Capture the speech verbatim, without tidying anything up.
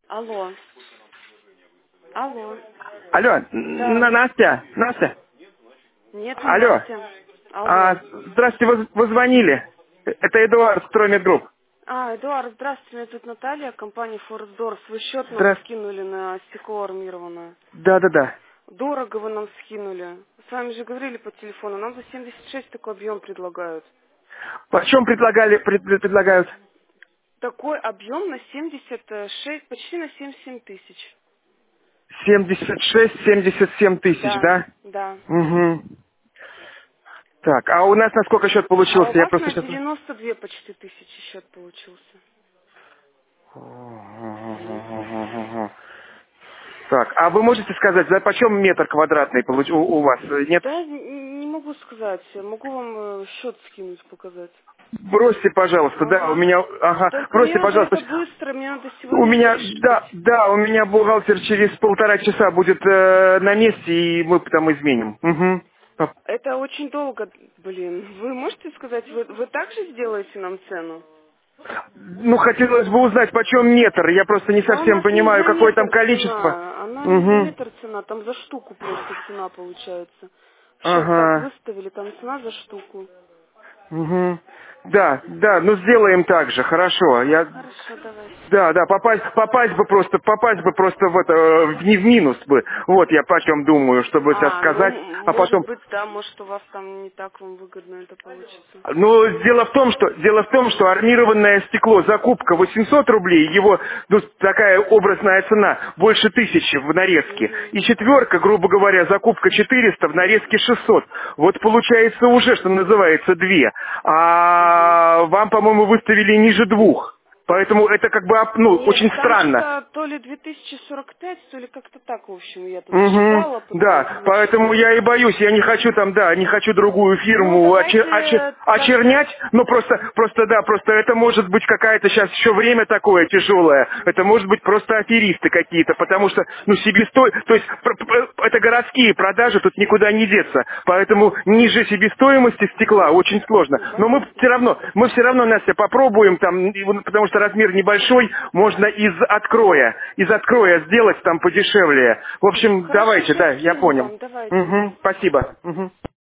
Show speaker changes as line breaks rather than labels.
Алло. Алло.
Алло, Н-
Да.
Настя, Настя,
Нет, не
алло.
Настя.
А,
Алло.
здравствуйте, вы, вы звонили. Это Эдуард, Строймет Групп.
А, Эдуард, здравствуйте, меня тут Наталья, компания Форсдорс. Вы счет нам
Здравствуйте.
скинули на стекло армированное.
Да-да-да.
Дорого вы нам скинули. С вами же говорили по телефону, нам за семьдесят шесть такой объем предлагают.
Почем предлагали, пред- пред- предлагают?
Такой объем на семьдесят шесть, почти на семьдесят семь тысяч.
семьдесят шесть семьдесят семь тысяч,
Да,
да?
да.
Угу. Так, а у нас на сколько счет
А у
получился? Я
вас
просто
на
сейчас...
девяносто две почти тысячи счет получился.
Так, а вы можете сказать, за почем метр квадратный получ- у, у вас? Э, Нет?
Да, н- не могу сказать. Могу вам э, счет скинуть, показать.
Бросьте, пожалуйста, да, у
Ага.
меня... Ага,
Только мне
бросьте,
надо
пожалуйста.
это быстро, мне надо
У
сегодня это
меня,
решить.
да, да, у меня бухгалтер через полтора часа будет э, на месте, и мы там изменим. Угу.
Это очень долго, блин. Вы можете сказать, вы, вы также сделаете нам цену?
Ну, хотелось бы узнать, почем метр. Я просто не
Да у
совсем
нас не
понимаю,
за
какое там
метр
количество.
цена. Она не за
Угу.
метр цена, там за штуку просто цена получается. Счет так
Ага.
выставили, там цена за штуку.
Угу. Да, да, ну сделаем так же, хорошо. Я,
Хорошо, давайте.
да, да, попасть, попасть бы просто, попасть бы просто в это, э, в- не в минус бы. Вот я по чем думаю, чтобы сейчас
А, ну,
сказать,
м-
а
может
потом.
быть, да, может у вас там не так вам выгодно это получится.
Ну, дело в том, что дело в том, что армированное стекло, закупка восемьсот рублей, его ну, такая образная цена, больше тысячи в нарезке.
Угу.
И четверка, грубо говоря, закупка четыреста, в нарезке шестьсот. Вот получается уже, что называется, две.
Угу.
А вам, по-моему, выставили ниже двух. Поэтому это как бы, ап- ну,
Нет,
очень
там
странно.
что-то то ли две тысячи сорок пять, то ли как-то так, в общем, я тут
Угу,
считала, пыталась
да, поэтому
высчитать.
я и боюсь, я не хочу там, да, не хочу другую
Ну,
фирму очер- очер-
давайте так.
очернять, но просто, просто, да, просто это может быть какая-то сейчас еще время такое тяжелое, это
Мгм.
может быть просто аферисты какие-то, потому что, ну, себестой, то есть, пр- пр- это городские продажи, тут никуда не деться, поэтому ниже себестоимости стекла очень сложно,
Ну,
но мы все
понятно.
равно, мы все равно, Настя, попробуем там, и вот потому что размер небольшой, можно из откроя, из откроя сделать там подешевле. В общем,
Хорошо,
давайте,
сейчас
да, я
скину
понял.
вам, давайте.
Угу, спасибо. Мгм.